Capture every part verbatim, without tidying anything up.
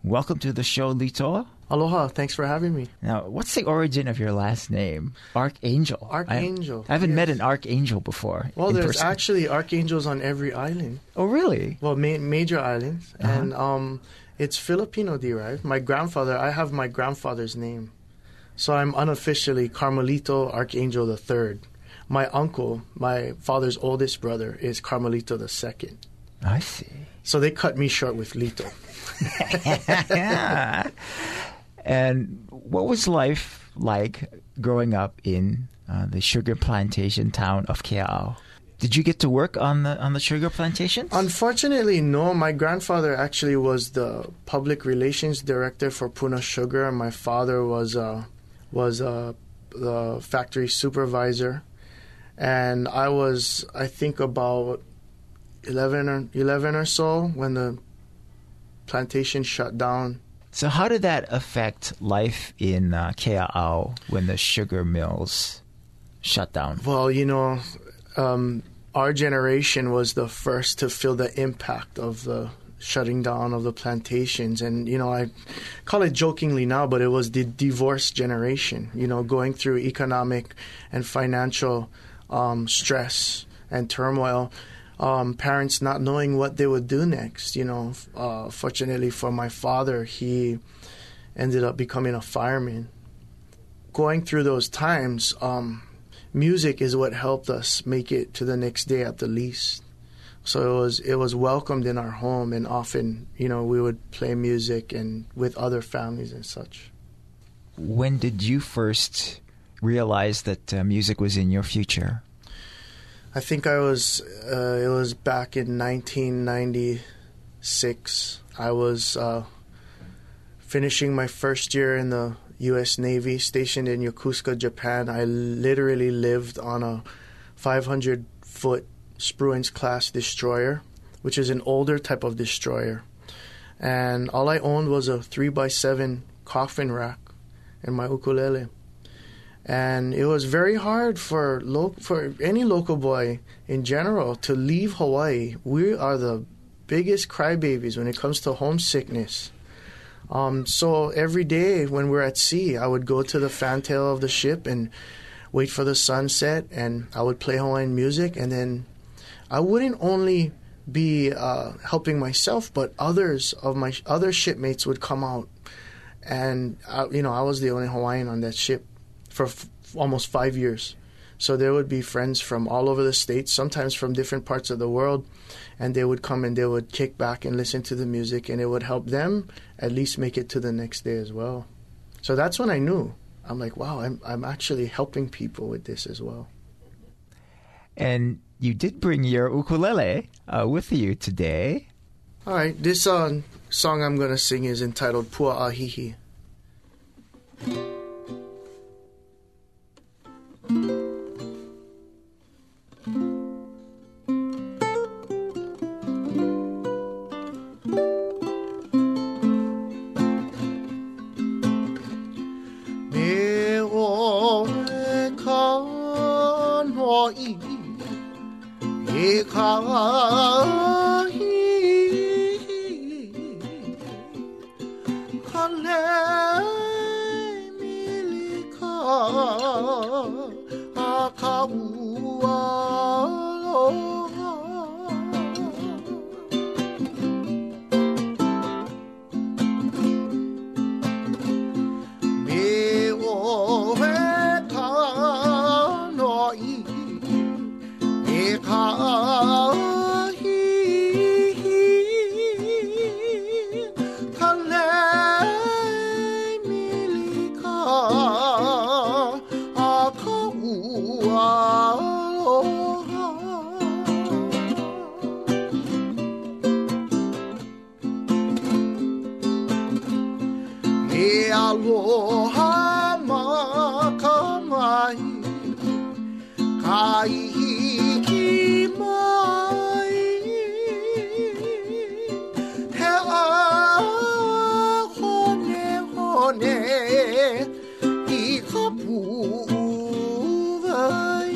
welcome to the show, Lito. Aloha, thanks for having me. Now, what's the origin of your last name? Archangel. Archangel. I, I haven't yes. met an archangel before. Well, there's person. actually archangels on every island. Oh, really? Well, ma- major islands. Uh-huh. And um, it's Filipino derived. My grandfather, I have my grandfather's name. So I'm unofficially Carmelito Archangel the Third. My uncle, my father's oldest brother, is Carmelito the Second. I see. So they cut me short with Lito. Yeah. And what was life like growing up in uh, the sugar plantation town of Kea'au? Did you get to work on the on the sugar plantations? Unfortunately, no. My grandfather actually was the public relations director for Puna Sugar, and my father was uh, was uh, the factory supervisor. And I was, I think, about eleven or eleven or so when the plantation shut down. So how did that affect life in uh, Kea'au when the sugar mills shut down? Well, you know, um, our generation was the first to feel the impact of the shutting down of the plantations. And, you know, I call it jokingly now, but it was the divorce generation, you know, going through economic and financial um, stress and turmoil. Um, parents not knowing what they would do next. You know, uh, fortunately for my father, he ended up becoming a fireman. Going through those times, um, music is what helped us make it to the next day at the least. So it was it was welcomed in our home, and often, you know, we would play music and with other families and such. When did you first realize that uh, music was in your future? I think I was, uh, it was back in nineteen ninety-six. I was uh, finishing my first year in the U S Navy, stationed in Yokosuka, Japan. I literally lived on a five hundred foot Spruance-class destroyer, which is an older type of destroyer. And all I owned was a three by seven coffin rack and my ukulele. And it was very hard for lo- for any local boy in general to leave Hawaii. We are the biggest crybabies when it comes to homesickness. Um, so every day when we're at sea, I would go to the fantail of the ship and wait for the sunset, and I would play Hawaiian music. And then I wouldn't only be uh, helping myself, but others of my sh- other shipmates would come out. And, I, you know, I was the only Hawaiian on that ship for f- almost five years. So there would be friends from all over the states, sometimes from different parts of the world, and they would come and they would kick back and listen to the music, and it would help them at least make it to the next day as well. So that's when I knew. I'm like, wow, I'm I'm actually helping people with this as well. And you did bring your ukulele uh, with you today. All right, this uh, song I'm going to sing is entitled Pua'ahihi. Aloha makamai kai hiki mai he a hone hone I ka pu'uwai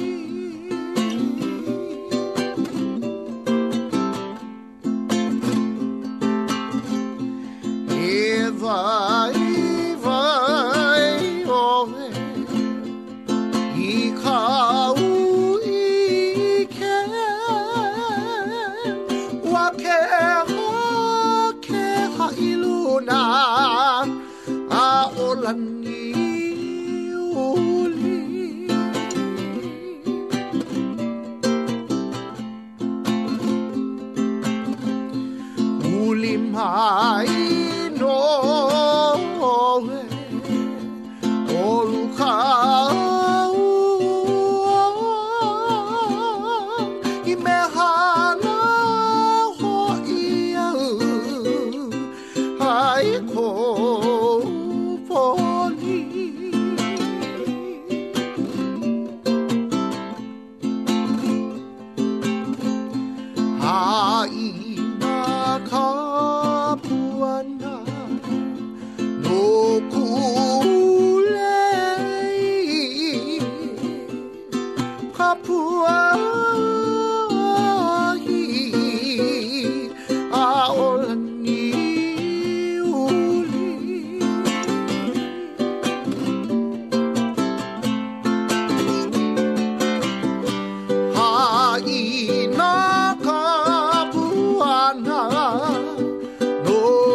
e vai vai ove i kau i ke wa ke ha ke ha iluna a olani uli uli mai no oluka i me hana ho ia ai ko poni ai na ka puana no kulei kapua a olani uli hai na kapuana no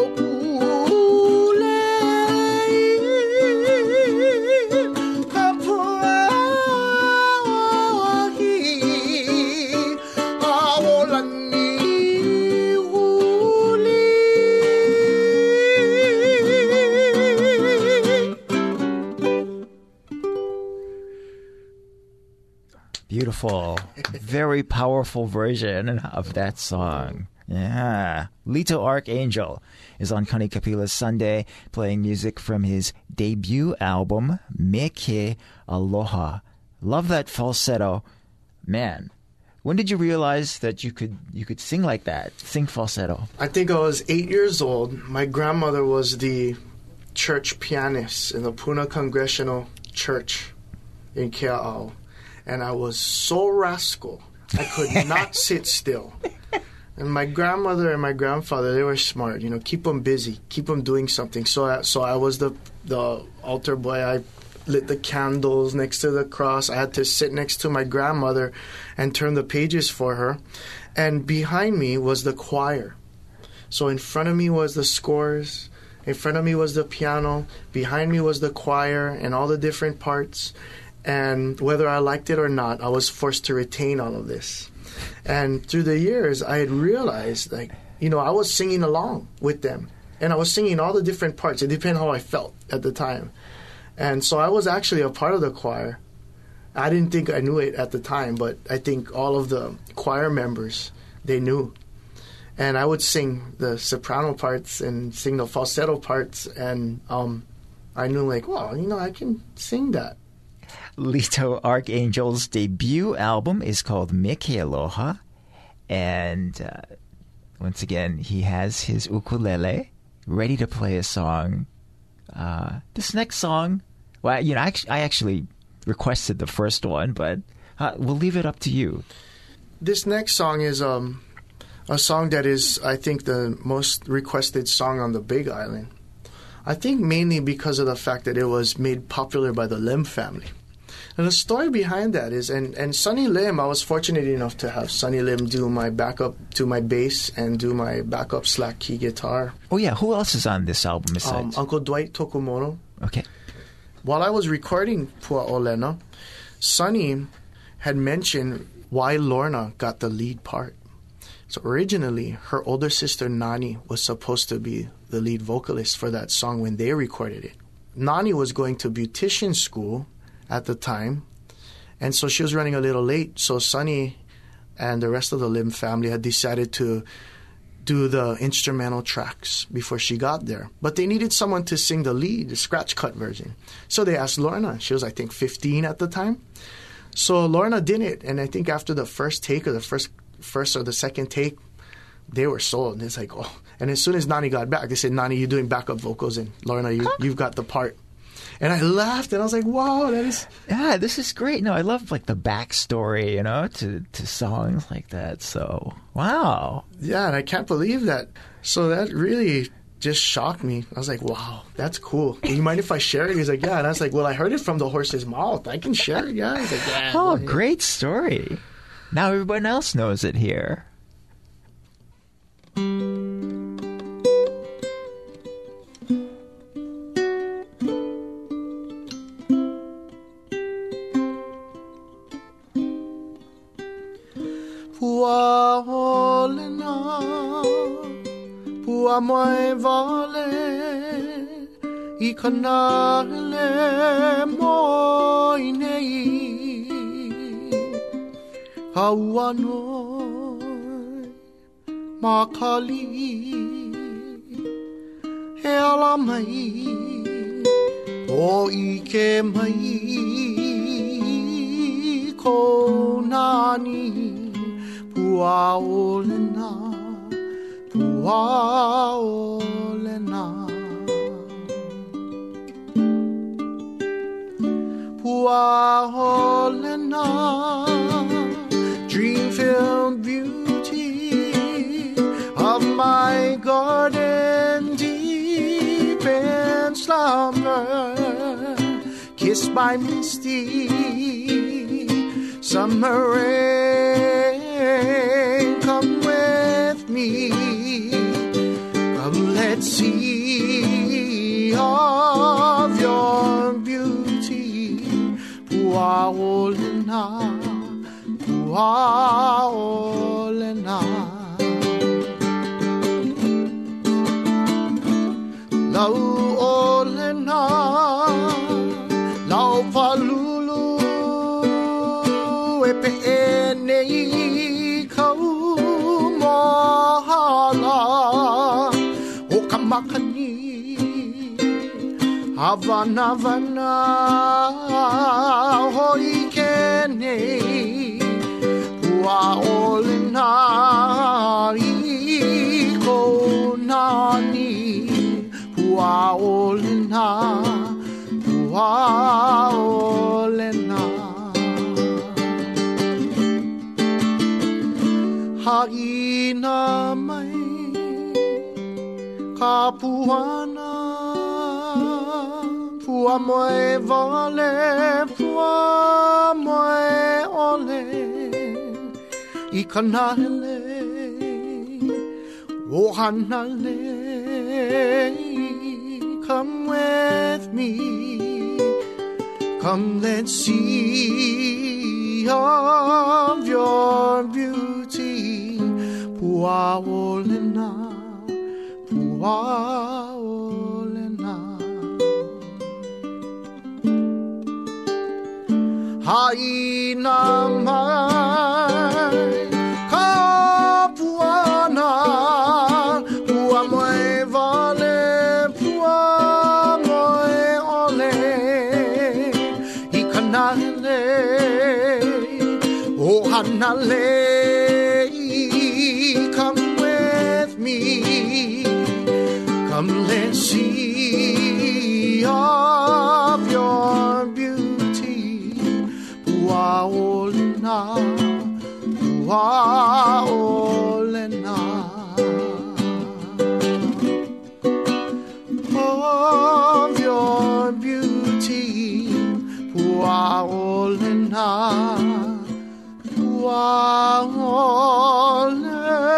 Beautiful. Very powerful version of that song. Yeah. Lito Archangel is on Kani Kapila's Sunday, playing music from his debut album, Meke Aloha. Love that falsetto. Man, when did you realize that you could you could sing like that, sing falsetto? I think I was eight years old. My grandmother was the church pianist in the Puna Congregational Church in Kea'au. And I was so rascal, I could not sit still. And my grandmother and my grandfather, they were smart, you know, keep them busy, keep them doing something. So I, so I was the, the altar boy. I lit the candles next to the cross. I had to sit next to my grandmother and turn the pages for her. And behind me was the choir. So in front of me was the scores. In front of me was the piano. Behind me was the choir and all the different parts. And whether I liked it or not, I was forced to retain all of this. And through the years, I had realized, like, you know, I was singing along with them. And I was singing all the different parts. It depended how I felt at the time. And so I was actually a part of the choir. I didn't think I knew it at the time, but I think all of the choir members, they knew. And I would sing the soprano parts and sing the falsetto parts. And um, I knew, like, well, you know, I can sing that. Lito Archangel's debut album is called Meke Aloha. And uh, once again, he has his ukulele ready to play a song. Uh, this next song, well, you know, I, I actually requested the first one, but uh, we'll leave it up to you. This next song is um, a song that is, I think, the most requested song on the Big Island. I think mainly because of the fact that it was made popular by the Lim family. And the story behind that is, and, and Sonny Lim, I was fortunate enough to have Sonny Lim do my backup, do my bass, and do my backup slack key guitar. Oh, yeah. Who else is on this album Um, besides? Uncle Dwight Tokumono. Okay. While I was recording Pua Olena, Sonny had mentioned why Lorna got the lead part. So originally, her older sister Nani was supposed to be the lead vocalist for that song when they recorded it. Nani was going to beautician school at the time, and so she was running a little late. So Sonny and the rest of the Lim family had decided to do the instrumental tracks before she got there. But they needed someone to sing the lead, the scratch cut version. So they asked Lorna. She was, I think, fifteen at the time. So Lorna did it, and I think after the first take or the first first or the second take, they were sold. And it's like, oh. And as soon as Nani got back, they said, Nani, you're doing backup vocals, and Lorna, you, you've got the part. And I laughed, and I was like, wow, that is... Yeah, this is great. No, I love, like, the backstory, you know, to, to songs like that. So, wow. Yeah, and I can't believe that. So that really just shocked me. I was like, wow, that's cool. Do you mind if I share it? He's like, yeah. And I was like, well, I heard it from the horse's mouth. I can share it. Yeah. He's like, yeah. Oh, well, yeah. great story. Now everyone else knows it here. Pua olena, pua mai vale, I kanale moi nei. Hauanoi, makali, he ala mai, o ike mai, ko nani. Pua olena, pua olena. Pua olena, dream-filled beauty of my garden deep in slumber, kissed by misty summer rain. Come with me, come let's see of your beauty. Pua olena, pua olena. Lau olena, lau palulu, e pe e nei. Makani Havana Havana hoi kene Pua olena iko nani Pua olena Pua olena Haina mai Ka puana, pua moe vale, pua moe ole, I kanale, o hanale, come with me, come let's see of your beauty, pua olena. Pua olena, haina mai ka puana, pua moe vale, pua moe ole, I kanale, o hanale, come with me. Come let's see of your beauty. Pua olena, pua olena. Of your beauty. Pua olena, pua olena.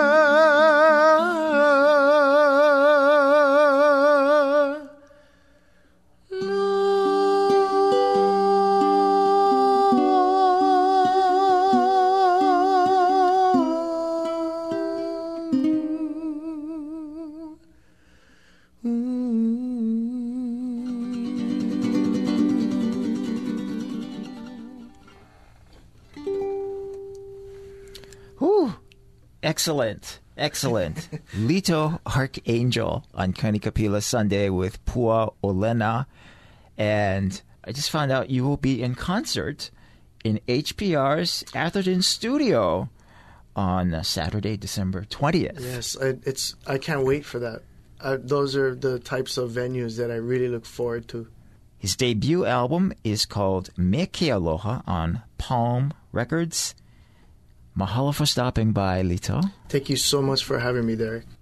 Excellent. Excellent. Lito Archangel on Kanikapila Sunday with Pua Olena. And I just found out you will be in concert in H P R's Atherton studio on Saturday, December twentieth. Yes, I, it's. I can't wait for that. I, those are the types of venues that I really look forward to. His debut album is called Me Ke Aloha on Palm Records. Mahalo for stopping by, Lito. Thank you so much for having me, Derek.